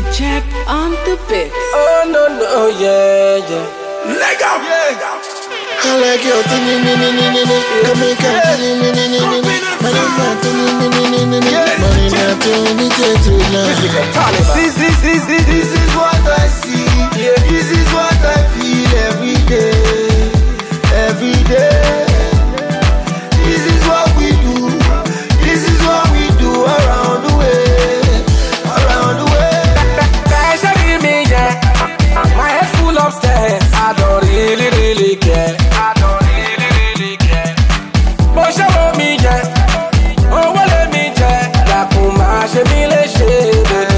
Jack on the beat. Oh no, yeah. Leg up. I like your thing, come and come, This is what I see, this is what I feel every day. This is what we do, this is what we do around the way. Me, yeah. My head full of stress. I don't really care. But show me, yeah. Oh, well, let me, yeah. La kuma, je me léché,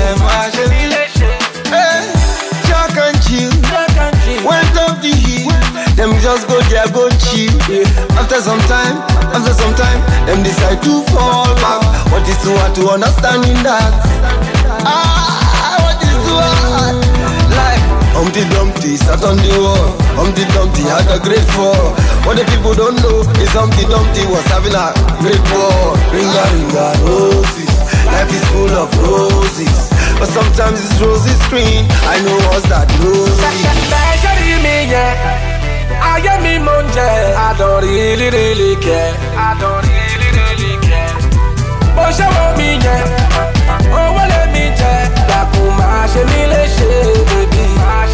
Jack and chill. Went up the hill. Them just go there, go chill. After some time, them decide to fall back. What is to what to understand in that? What is to what? Like Humpty Dumpty sat on the wall. Humpty Dumpty had a great fall. What the people don't know is Humpty Dumpty was having a great war. Ringa, roses. Life is full of roses, but sometimes it's roses green. I know what's that rosy. me, yeah. I am me, monje. I don't really care. But show me, yeah. Oh, well, let me, yeah. La kuma, je me léché, baby.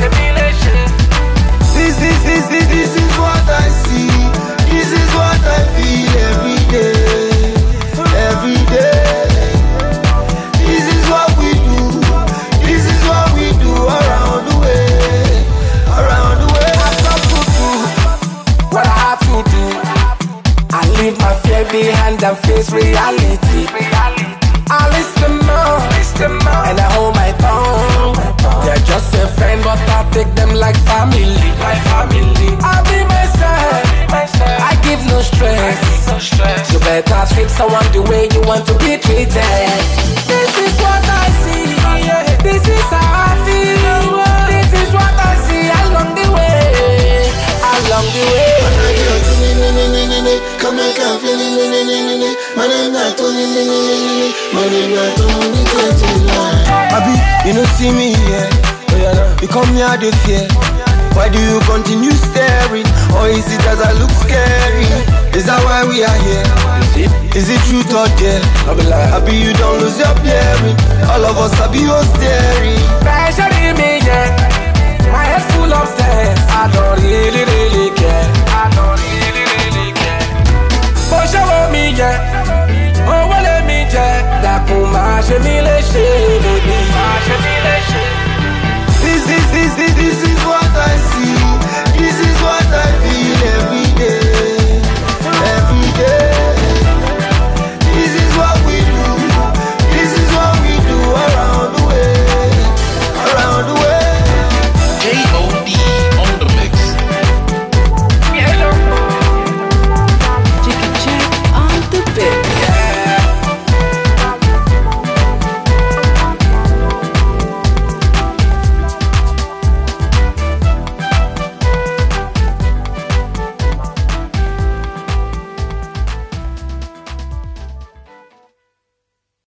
This is what I see. This is what I feel every day. This is what we do. This is what we do around the way. I got to do what I have to do. I leave my fear behind and face reality. I listen more, and I hold my tongue. They're just a friend, but I take them like family. I'll be myself. I give no stress. You better treat someone the way you want to be treated. This is what I see. This is how I feel. This is what I see along the way. Come and come, Abi, you don't see me here. You come here to fear. Why do you continue staring? Or is it that I look scary? Is that why we are here? Is it truth or dare? Abi, you don't lose your bearing. All of us are your staring. Pressure me, yeah. My head full of stress. I don't really care. But show me, yeah. Oh, well, let me, yeah.